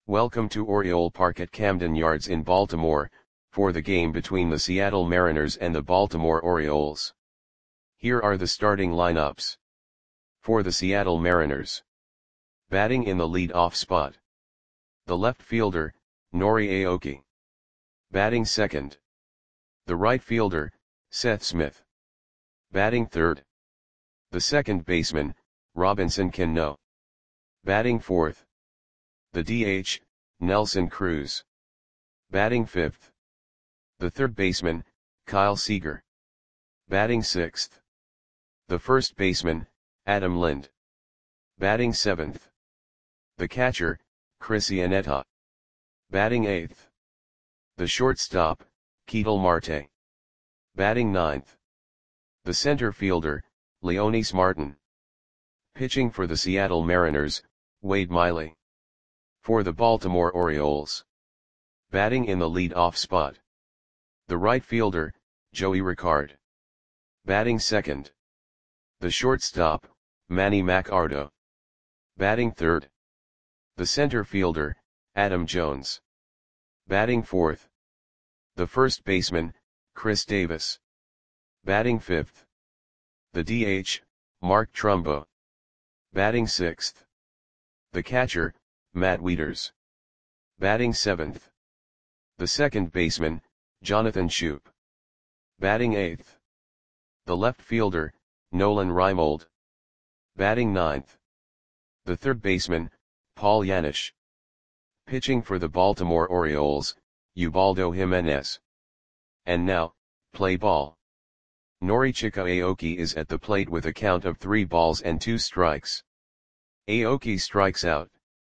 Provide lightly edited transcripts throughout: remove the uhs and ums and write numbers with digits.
Welcome to Oriole Park at Camden Yards in Baltimore, for the game between the Seattle Mariners and the Baltimore Orioles. Here are the starting lineups. For the Seattle Mariners. Batting in the lead-off spot. The left fielder, Nori Aoki. Batting second. The right fielder, Seth Smith. Batting third. The second baseman, Robinson Cano. Batting fourth. The DH, Nelson Cruz. Batting fifth. The third baseman, Kyle Seager. Batting sixth. The first baseman, Adam Lind. Batting seventh. The catcher, Chris Iannetta. Batting eighth. The shortstop, Ketel Marte. Batting ninth. The center fielder, Leonys Martin. Pitching for the Seattle Mariners, Wade Miley. For the Baltimore Orioles. Batting in the lead-off spot. The right fielder, Joey Rickard. Batting second. The shortstop, Manny Machado. Batting third. The center fielder, Adam Jones. Batting fourth. The first baseman, Chris Davis. Batting fifth. The DH, Mark Trumbo. Batting sixth. The catcher, Matt Wieters. Batting seventh. The second baseman, Jonathan Schoop. Batting eighth. The left fielder, Nolan Reimold. Batting ninth. The third baseman, Paul Janisch. Pitching for the Baltimore Orioles, Ubaldo Jimenez. And now, play ball. Norichika Aoki is at the plate with a count of 3 balls and 2 strikes. Aoki strikes out.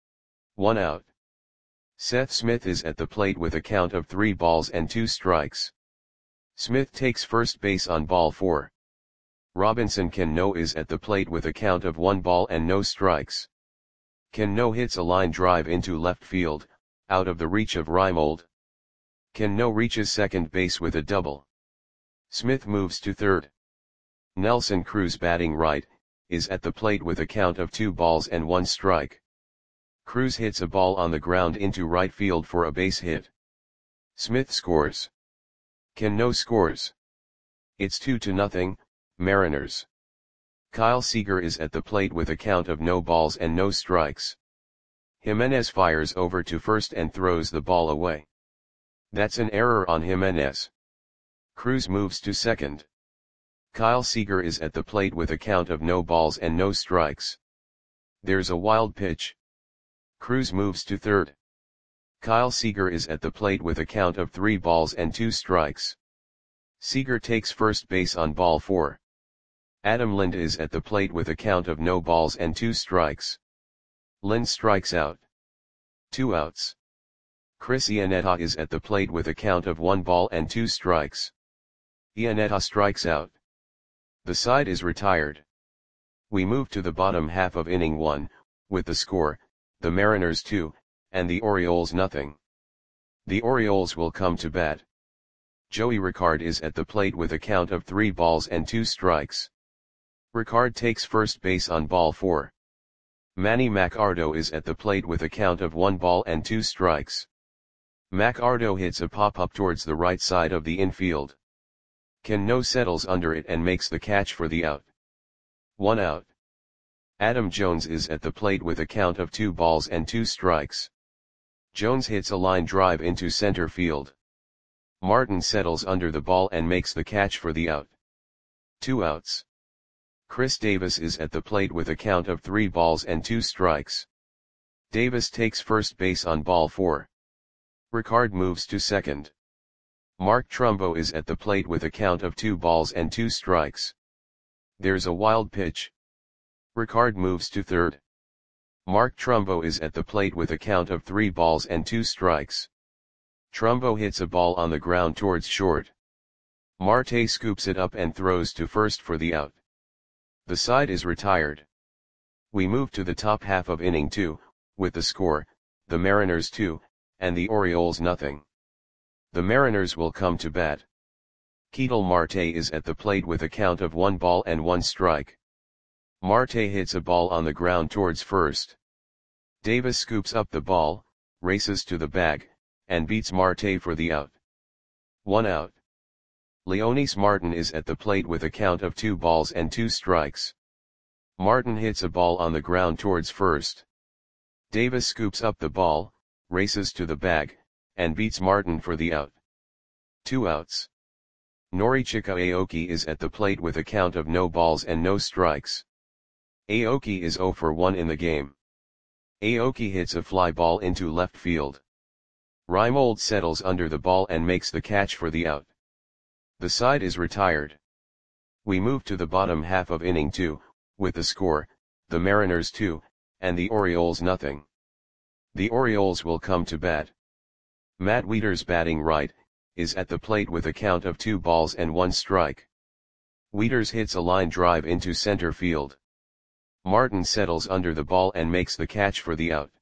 1 out. Seth Smith is at the plate with a count of 3 balls and 2 strikes. Smith takes first base on ball 4. Robinson Cano is at the plate with a count of 1 ball and no strikes. Cano hits a line drive into left field, out of the reach of Reimold. Cano reaches second base with a double. Smith moves to third. Nelson Cruz, batting right, is at the plate with a count of 2 balls and 1 strike. Cruz hits a ball on the ground into right field for a base hit. Smith scores. Cano scores. It's 2-0, Mariners. Kyle Seager is at the plate with a count of no balls and no strikes. Jimenez fires over to first and throws the ball away. That's an error on Jimenez. Cruz moves to second. Kyle Seager is at the plate with a count of no balls and no strikes. There's a wild pitch. Cruz moves to third. Kyle Seager is at the plate with a count of 3 balls and 2 strikes. Seager takes first base on ball 4. Adam Lind is at the plate with a count of no balls and 2 strikes. Lind strikes out. 2 outs. Chris Iannetta is at the plate with a count of 1 ball and 2 strikes. Iannetta strikes out. The side is retired. We move to the bottom half of inning 1, with the score, the Mariners 2, and the Orioles nothing. The Orioles will come to bat. Joey Rickard is at the plate with a count of 3 balls and 2 strikes. Rickard takes first base on ball 4. Manny Machado is at the plate with a count of 1 ball and 2 strikes. Machado hits a pop-up towards the right side of the infield. Cano settles under it and makes the catch for the out. 1 out. Adam Jones is at the plate with a count of 2 balls and 2 strikes. Jones hits a line drive into center field. Martin settles under the ball and makes the catch for the out. 2 outs. Chris Davis is at the plate with a count of 3 balls and 2 strikes. Davis takes first base on ball 4. Rickard moves to second. Mark Trumbo is at the plate with a count of 2 balls and 2 strikes. There's a wild pitch. Rickard moves to third. Mark Trumbo is at the plate with a count of 3 balls and 2 strikes. Trumbo hits a ball on the ground towards short. Marte scoops it up and throws to first for the out. The side is retired. We move to the top half of inning 2, with the score, the Mariners 2, and the Orioles nothing. The Mariners will come to bat. Ketel Marte is at the plate with a count of 1 ball and 1 strike. Marte hits a ball on the ground towards first. Davis scoops up the ball, races to the bag, and beats Marte for the out. 1 out. Leonys Martin is at the plate with a count of 2 balls and 2 strikes. Martin hits a ball on the ground towards first. Davis scoops up the ball, races to the bag, and beats Martin for the out. 2 outs. Norichika Aoki is at the plate with a count of no balls and no strikes. Aoki is 0 for 1 in the game. Aoki hits a fly ball into left field. Reimold settles under the ball and makes the catch for the out. The side is retired. We move to the bottom half of inning 2, with the score, the Mariners 2, and the Orioles nothing. The Orioles will come to bat. Matt Wieters batting right, is at the plate with a count of 2 balls and 1 strike. Wieters hits a line drive into center field. Martin settles under the ball and makes the catch for the out.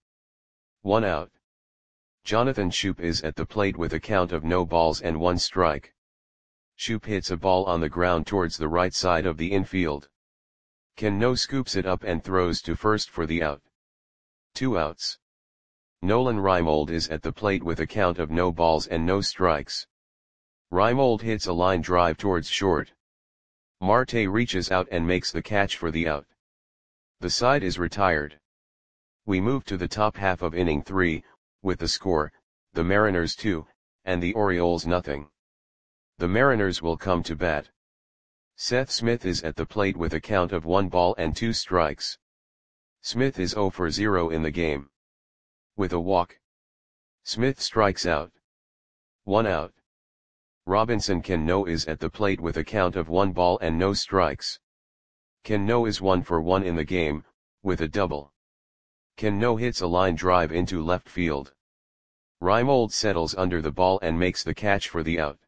1 out. Jonathan Schoop is at the plate with a count of no balls and 1 strike. Schoop hits a ball on the ground towards the right side of the infield. Cano scoops it up and throws to first for the out. 2 outs. Nolan Reimold is at the plate with a count of no balls and no strikes. Reimold hits a line drive towards short. Marte reaches out and makes the catch for the out. The side is retired. We move to the top half of inning 3, with the score, the Mariners 2, and the Orioles nothing. The Mariners will come to bat. Seth Smith is at the plate with a count of 1 ball and 2 strikes. Smith is 0 for 0 in the game. With a walk, Smith strikes out. 1 out. Robinson Cano is at the plate with a count of 1 ball and no strikes. Cano is 1 for 1 in the game, with a double. Cano hits a line drive into left field. Reimold settles under the ball and makes the catch for the out.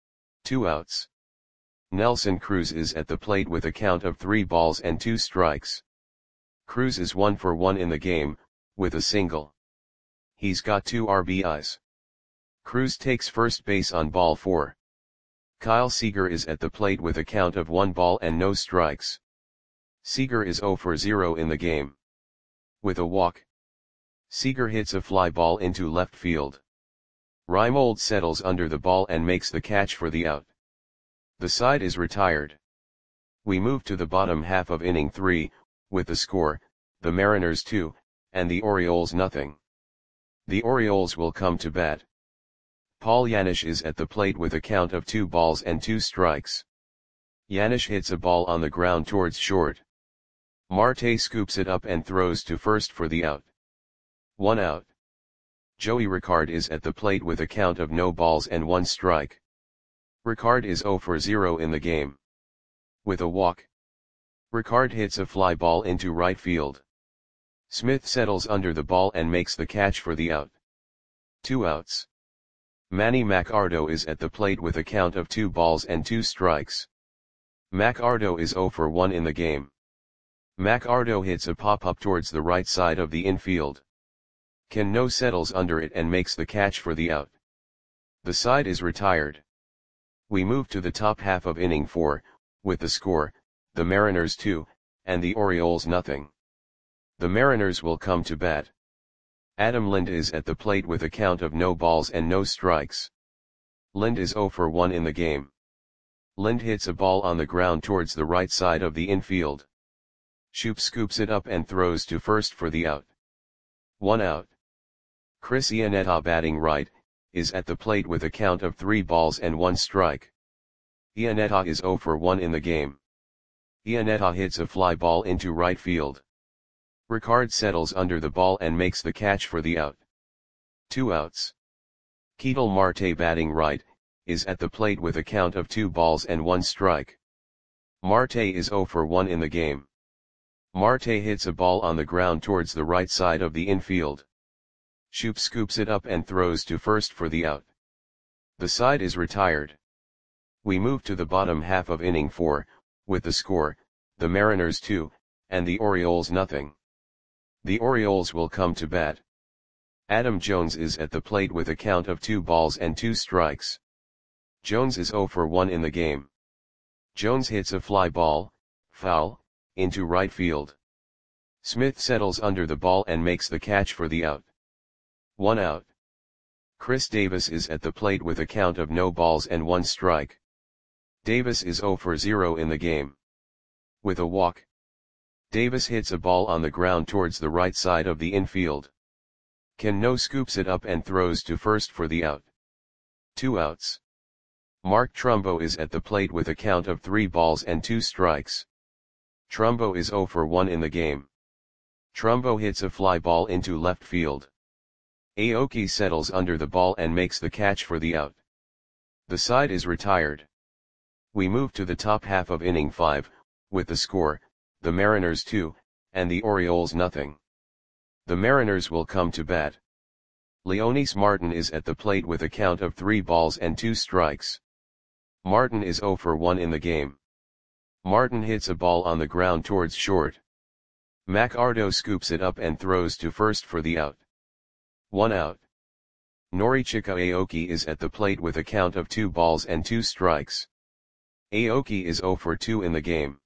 2 outs. Nelson Cruz is at the plate with a count of 3 balls and 2 strikes. Cruz is 1 for 1 in the game, with a single. He's got 2 RBIs. Cruz takes first base on ball 4. Kyle Seager is at the plate with a count of 1 ball and no strikes. Seager is 0 for 0 in the game. With a walk, Seager hits a fly ball into left field. Reimold settles under the ball and makes the catch for the out. The side is retired. We move to the bottom half of inning 3, with the score, the Mariners 2, and the Orioles nothing. The Orioles will come to bat. Paul Janisch is at the plate with a count of 2 balls and 2 strikes. Janisch hits a ball on the ground towards short. Marte scoops it up and throws to first for the out. 1 out. Joey Ricard is at the plate with a count of no balls and 1 strike. Ricard is 0 for 0 in the game. With a walk, Ricard hits a fly ball into right field. Smith settles under the ball and makes the catch for the out. 2 outs. Manny Machado is at the plate with a count of 2 balls and 2 strikes. Machado is 0 for 1 in the game. Machado hits a pop-up towards the right side of the infield. Cano settles under it and makes the catch for the out. The side is retired. We move to the top half of inning 4, with the score, the Mariners 2, and the Orioles nothing. The Mariners will come to bat. Adam Lind is at the plate with a count of no balls and no strikes. Lind is 0 for 1 in the game. Lind hits a ball on the ground towards the right side of the infield. Schoop scoops it up and throws to first for the out. 1 out. Chris Iannetta batting right, is at the plate with a count of 3 balls and 1 strike. Iannetta is 0 for 1 in the game. Iannetta hits a fly ball into right field. Ricard settles under the ball and makes the catch for the out. 2 outs. Ketel Marte batting right, is at the plate with a count of 2 balls and 1 strike. Marte is 0 for 1 in the game. Marte hits a ball on the ground towards the right side of the infield. Schoop scoops it up and throws to first for the out. The side is retired. We move to the bottom half of inning 4, with the score, the Mariners 2, and the Orioles nothing. The Orioles will come to bat. Adam Jones is at the plate with a count of 2 balls and 2 strikes. Jones is 0 for 1 in the game. Jones hits a fly ball, foul, into right field. Smith settles under the ball and makes the catch for the out. 1 out. Chris Davis is at the plate with a count of no balls and 1 strike. Davis is 0 for 0 in the game. With a walk, Davis hits a ball on the ground towards the right side of the infield. Cano scoops it up and throws to first for the out. 2 outs. Mark Trumbo is at the plate with a count of 3 balls and 2 strikes. Trumbo is 0 for 1 in the game. Trumbo hits a fly ball into left field. Aoki settles under the ball and makes the catch for the out. The side is retired. We move to the top half of inning 5, with the score, the Mariners 2, and the Orioles nothing. The Mariners will come to bat. Leonys Martin is at the plate with a count of 3 balls and 2 strikes. Martin is 0 for 1 in the game. Martin hits a ball on the ground towards short. McArdo scoops it up and throws to first for the out. 1 out. Norichika Aoki is at the plate with a count of 2 balls and 2 strikes. Aoki is 0 for 2 in the game.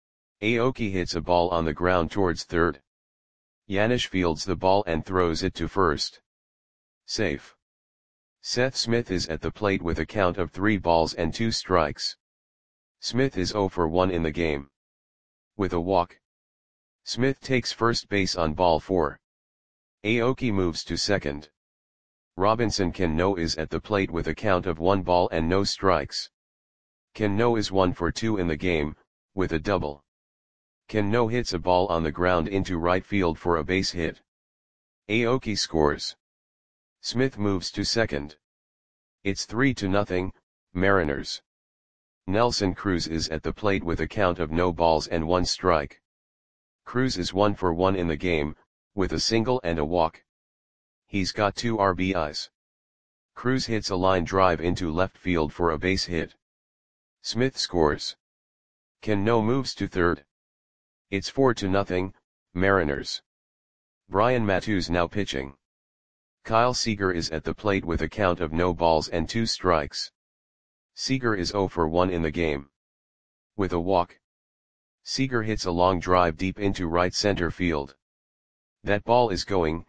Aoki hits a ball on the ground towards third. Yanish fields the ball and throws it to first. Safe. Seth Smith is at the plate with a count of 3 balls and 2 strikes. Smith is 0 for 1 in the game. With a walk, Smith takes first base on ball 4. Aoki moves to second. Robinson Cano is at the plate with a count of 1 ball and no strikes. Cano is 1 for 2 in the game, with a double. Cano hits a ball on the ground into right field for a base hit. Aoki scores. Smith moves to second. It's 3-0, Mariners. Nelson Cruz is at the plate with a count of no balls and 1 strike. Cruz is 1 for 1 in the game, with a single and a walk. He's got 2 RBIs. Cruz hits a line drive into left field for a base hit. Smith scores. Cano moves to third. It's 4-0, Mariners. Brian Matusz now pitching. Kyle Seager is at the plate with a count of no balls and 2 strikes. Seager is 0 for 1 in the game. With a walk, Seager hits a long drive deep into right center field. That ball is gone.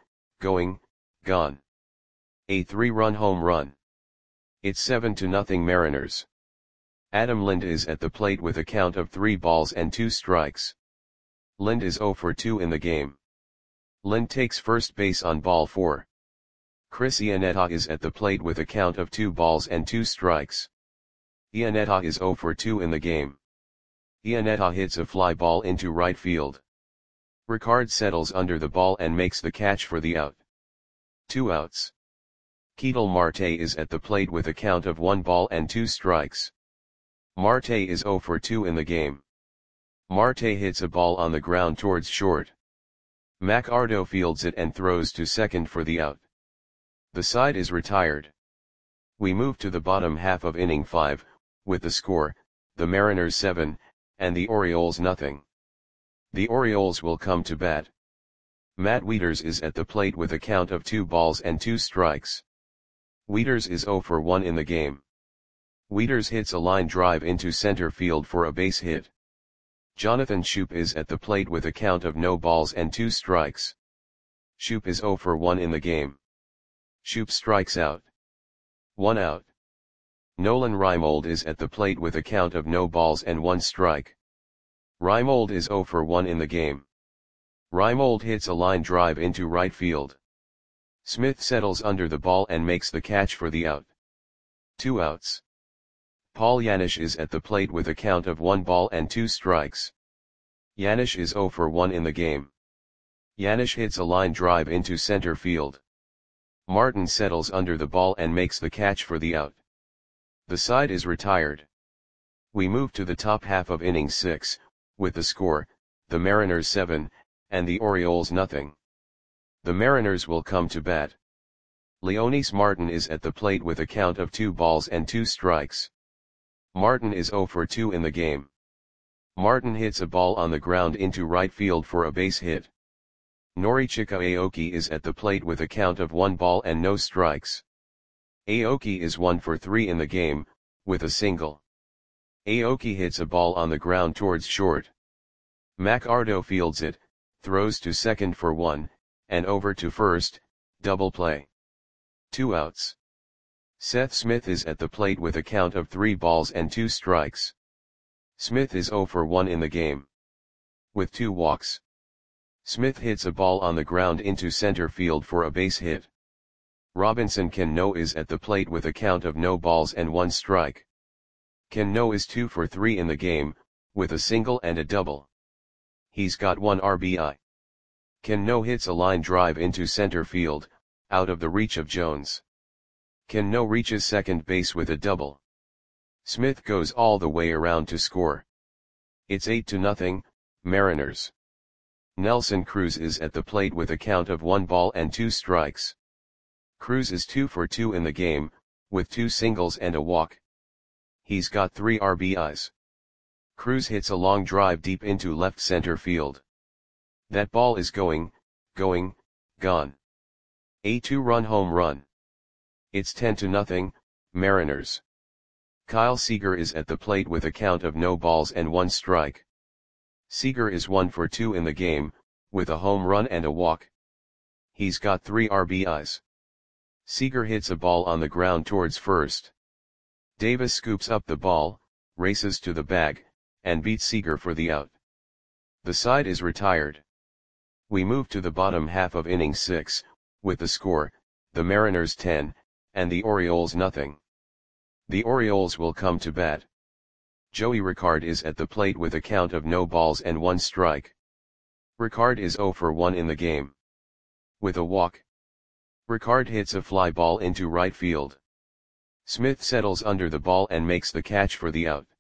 A 3-run home run. It's 7-0 Mariners. Adam Lind is at the plate with a count of 3 balls and 2 strikes. Lind is 0 for 2 in the game. Lind takes first base on ball 4. Chris Iannetta is at the plate with a count of 2 balls and 2 strikes. Iannetta is 0 for 2 in the game. Iannetta hits a fly ball into right field. Ricard settles under the ball and makes the catch for the out. 2 outs. Ketel Marte is at the plate with a count of 1 ball and 2 strikes. Marte is 0 for 2 in the game. Marte hits a ball on the ground towards short. McArdo fields it and throws to second for the out. The side is retired. We move to the bottom half of inning 5, with the score, the Mariners 7, and the Orioles nothing. The Orioles will come to bat. Matt Wieters is at the plate with a count of 2 balls and 2 strikes. Wieters is 0 for 1 in the game. Wieters hits a line drive into center field for a base hit. Jonathan Schoop is at the plate with a count of no balls and 2 strikes. Schoop is 0 for 1 in the game. Schoop strikes out. 1 out. Nolan Reimold is at the plate with a count of no balls and 1 strike. Reimold is 0 for 1 in the game. Reimold hits a line drive into right field. Smith settles under the ball and makes the catch for the out. 2 outs. Paul Yanish is at the plate with a count of 1 ball and 2 strikes. Yanish is 0 for 1 in the game. Yanish hits a line drive into center field. Martin settles under the ball and makes the catch for the out. The side is retired. We move to the top half of inning 6, with the score, the Mariners 7, and the Orioles nothing. The Mariners will come to bat. Leonys Martin is at the plate with a count of 2 balls and 2 strikes. Martin is 0 for 2 in the game. Martin hits a ball on the ground into right field for a base hit. Norichika Aoki is at the plate with a count of 1 ball and no strikes. Aoki is 1 for 3 in the game, with a single. Aoki hits a ball on the ground towards short. McArdo fields it, throws to second for 1, and over to first, double play. 2 outs. Seth Smith is at the plate with a count of 3 balls and 2 strikes. Smith is 0 for 1 in the game. With 2 walks. Smith hits a ball on the ground into center field for a base hit. Robinson Cano is at the plate with a count of no balls and 1 strike. Cano is 2 for 3 in the game, with a single and a double. He's got 1 RBI. Cano hits a line drive into center field, out of the reach of Jones. Cano reaches second base with a double. Smith goes all the way around to score. It's 8-0, Mariners. Nelson Cruz is at the plate with a count of 1 ball and 2 strikes. Cruz is 2 for 2 in the game, with 2 singles and a walk. He's got 3 RBIs. Cruz hits a long drive deep into left center field. That ball is gone. A 2-run home run. It's 10-0, Mariners. Kyle Seager is at the plate with a count of no balls and 1 strike. Seager is 1 for 2 in the game, with a home run and a walk. He's got 3 RBIs. Seager hits a ball on the ground towards first. Davis scoops up the ball, races to the bag, and beats Seager for the out. The side is retired. We move to the bottom half of inning 6, with the score, the Mariners 10, and the Orioles nothing. The Orioles will come to bat. Joey Rickard is at the plate with a count of no balls and 1 strike. Rickard is 0 for 1 in the game. With a walk. Rickard hits a fly ball into right field. Smith settles under the ball and makes the catch for the out.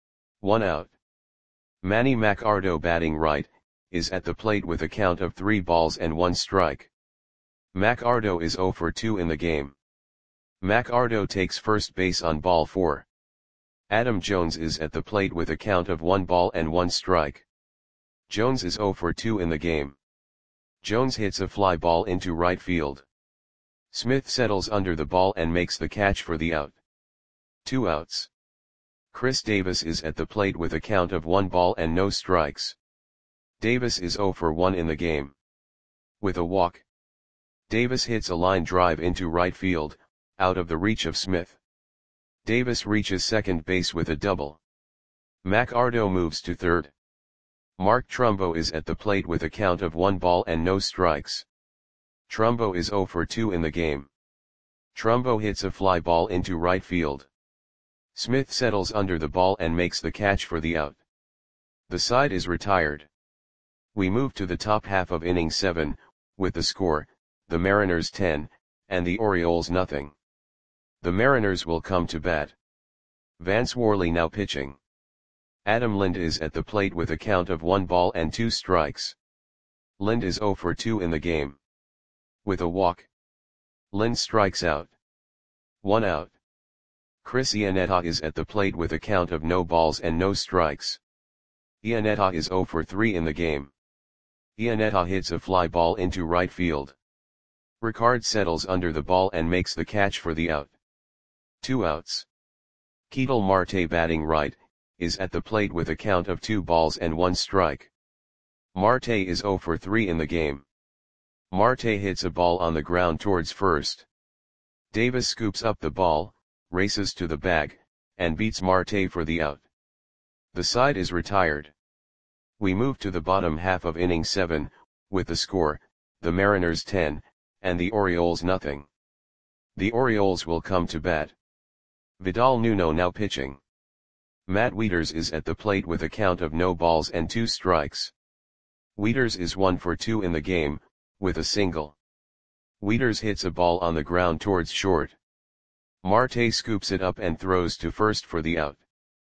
1 out. Manny Machado, batting right, is at the plate with a count of 3 balls and 1 strike. Machado is 0 for 2 in the game. Machado takes first base on ball 4. Adam Jones is at the plate with a count of 1 ball and 1 strike. Jones is 0 for 2 in the game. Jones hits a fly ball into right field. Smith settles under the ball and makes the catch for the out. 2 outs. Chris Davis is at the plate with a count of 1 ball and no strikes. Davis is 0 for 1 in the game. With a walk. Davis hits a line drive into right field, out of the reach of Smith. Davis reaches second base with a double. Machado moves to third. Mark Trumbo is at the plate with a count of 1 ball and no strikes. Trumbo is 0 for 2 in the game. Trumbo hits a fly ball into right field. Smith settles under the ball and makes the catch for the out. The side is retired. We move to the top half of inning 7, with the score, the Mariners 10, and the Orioles nothing. The Mariners will come to bat. Vance Worley now pitching. Adam Lind is at the plate with a count of 1 ball and 2 strikes. Lind is 0 for 2 in the game. With a walk. Lind strikes out. 1 out. Chris Iannetta is at the plate with a count of no balls and no strikes. Iannetta is 0 for 3 in the game. Iannetta hits a fly ball into right field. Rickard settles under the ball and makes the catch for the out. 2 outs. Ketel Marte, batting right, is at the plate with a count of 2 balls and 1 strike. Marte is 0 for 3 in the game. Marte hits a ball on the ground towards first. Davis scoops up the ball, races to the bag, and beats Marte for the out. The side is retired. We move to the bottom half of inning 7, with the score, the Mariners 10, and the Orioles nothing. The Orioles will come to bat. Vidal Nuno now pitching. Matt Wieters is at the plate with a count of no balls and 2 strikes. Wieters is 1 for 2 in the game, with a single. Wieters hits a ball on the ground towards short. Marte scoops it up and throws to first for the out.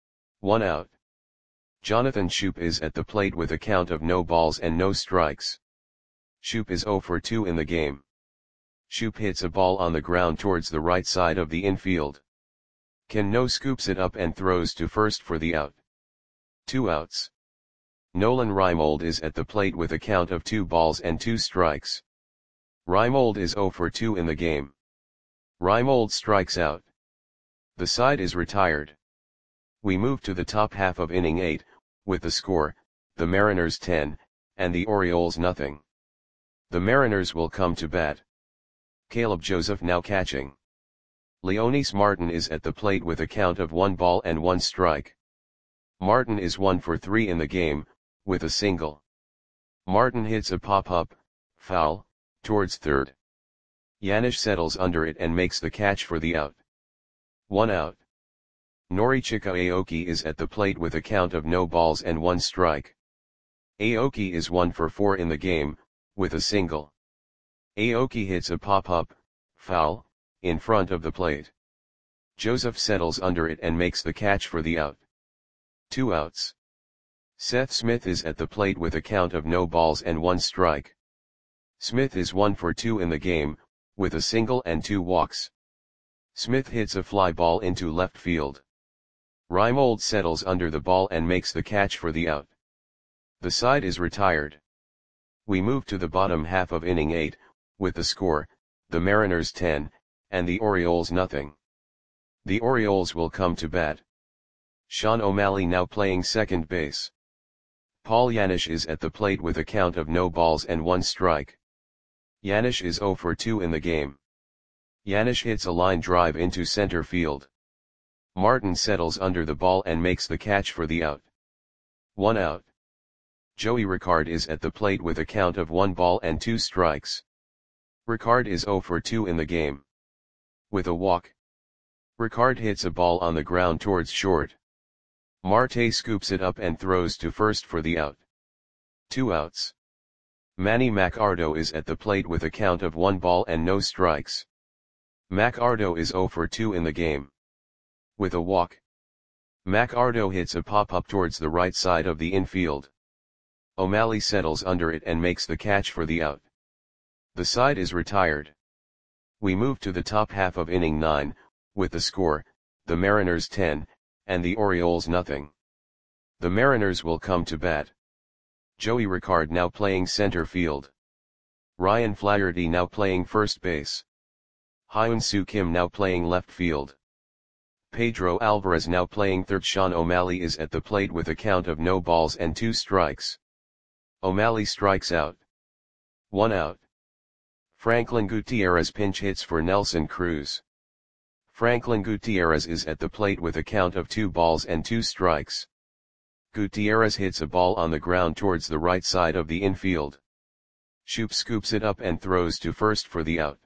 1 out. Jonathan Schoop is at the plate with a count of no balls and no strikes. Schoop is 0 for 2 in the game. Schoop hits a ball on the ground towards the right side of the infield. Cano scoops it up and throws to first for the out. 2 outs. Nolan Reimold is at the plate with a count of 2 balls and 2 strikes. Reimold is 0 for 2 in the game. Reimold strikes out. The side is retired. We move to the top half of inning 8, with the score, the Mariners 10, and the Orioles nothing. The Mariners will come to bat. Caleb Joseph now catching. Leonys Martin is at the plate with a count of 1 ball and 1 strike. Martin is 1 for 3 in the game, with a single. Martin hits a pop-up, foul, towards third. Janusz settles under it and makes the catch for the out. 1 out. Norichika Aoki is at the plate with a count of no balls and 1 strike. Aoki is 1 for 4 in the game, with a single. Aoki hits a pop-up, foul, in front of the plate. Joseph settles under it and makes the catch for the out. 2 outs. Seth Smith is at the plate with a count of no balls and 1 strike. Smith is 1 for 2 in the game, with a single and 2 walks. Smith hits a fly ball into left field. Reimold settles under the ball and makes the catch for the out. The side is retired. We move to the bottom half of inning 8, with the score, the Mariners 10, and the Orioles nothing. The Orioles will come to bat. Sean O'Malley now playing second base. Paul Janusz is at the plate with a count of no balls and 1 strike. Janusz is 0 for 2 in the game. Janusz hits a line drive into center field. Martin settles under the ball and makes the catch for the out. 1 out. Joey Ricard is at the plate with a count of 1 ball and 2 strikes. Ricard is 0 for 2 in the game. With a walk. Ricard hits a ball on the ground towards short. Marte scoops it up and throws to first for the out. 2 outs. Manny Macardo is at the plate with a count of 1 ball and no strikes. Macardo is 0 for 2 in the game. With a walk. Macardo hits a pop-up towards the right side of the infield. O'Malley settles under it and makes the catch for the out. The side is retired. We move to the top half of inning 9, with the score, the Mariners 10, and the Orioles nothing. The Mariners will come to bat. Joey Ricard now playing center field. Ryan Flaherty now playing first base. Hyun-Soo Kim now playing left field. Pedro Alvarez now playing third. Sean O'Malley is at the plate with a count of no balls and 2 strikes. O'Malley strikes out. 1 out. Franklin Gutierrez pinch hits for Nelson Cruz. Franklin Gutierrez is at the plate with a count of 2 balls and 2 strikes. Gutierrez hits a ball on the ground towards the right side of the infield. Shoop scoops it up and throws to first for the out.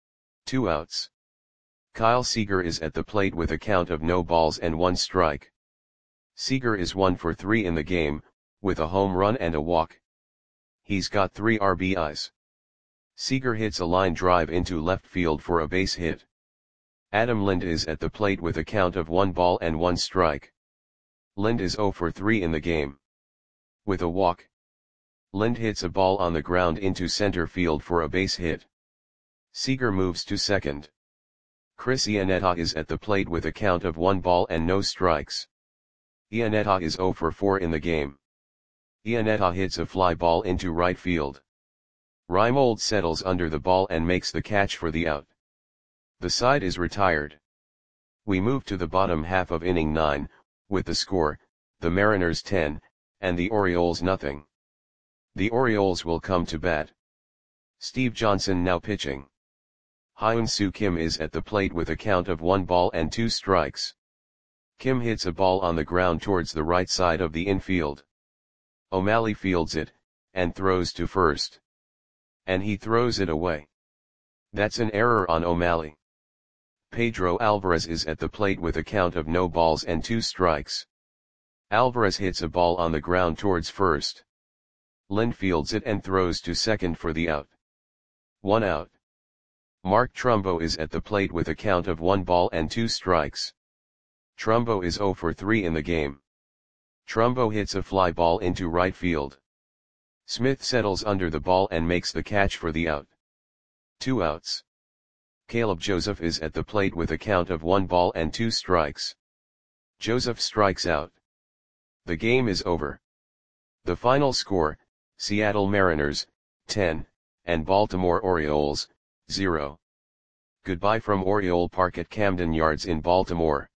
2 outs. Kyle Seager is at the plate with a count of no balls and 1 strike. Seager is 1 for 3 in the game, with a home run and a walk. He's got 3 RBIs. Seager hits a line drive into left field for a base hit. Adam Lind is at the plate with a count of 1 ball and 1 strike. Lind is 0 for 3 in the game. With a walk. Lind hits a ball on the ground into center field for a base hit. Seager moves to second. Chris Iannetta is at the plate with a count of 1 ball and no strikes. Iannetta is 0 for 4 in the game. Iannetta hits a fly ball into right field. Reimold settles under the ball and makes the catch for the out. The side is retired. We move to the bottom half of inning 9, with the score, the Mariners 10, and the Orioles nothing. The Orioles will come to bat. Steve Johnson now pitching. Hyun-Soo Kim is at the plate with a count of 1 ball and 2 strikes. Kim hits a ball on the ground towards the right side of the infield. O'Malley fields it, and throws to first. And he throws it away. That's an error on O'Malley. Pedro Alvarez is at the plate with a count of no balls and 2 strikes. Alvarez hits a ball on the ground towards first. Lind fields it and throws to second for the out. 1 out. Mark Trumbo is at the plate with a count of 1 ball and 2 strikes. Trumbo is 0 for 3 in the game. Trumbo hits a fly ball into right field. Smith settles under the ball and makes the catch for the out. 2 outs. Caleb Joseph is at the plate with a count of 1 ball and 2 strikes. Joseph strikes out. The game is over. The final score, Seattle Mariners, 10, and Baltimore Orioles, 0. Goodbye from Oriole Park at Camden Yards in Baltimore.